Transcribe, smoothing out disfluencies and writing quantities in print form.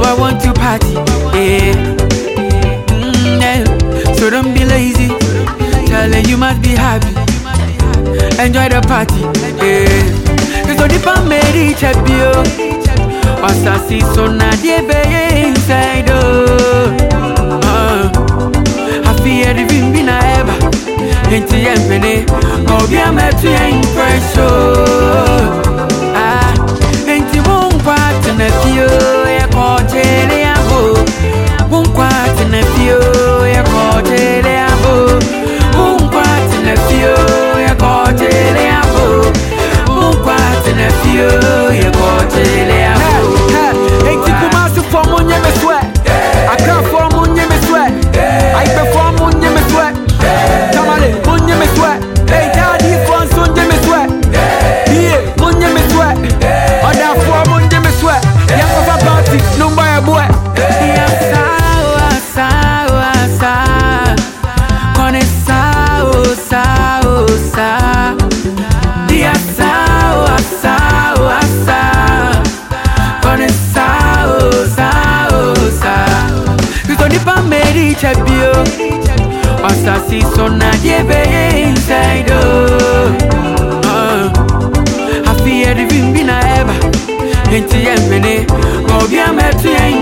I want to party. Yeah. Yeah. So don't be lazy. Charlie, you must be happy. Enjoy the party. Yeah. So the pan made each of you. Osasi so na die be inside. I fear the vimbi na eba. Into yempene. Obi a met to impress. Osasi so na die be inside. I fear the vimbi na eba. Into yempene. Obi a met to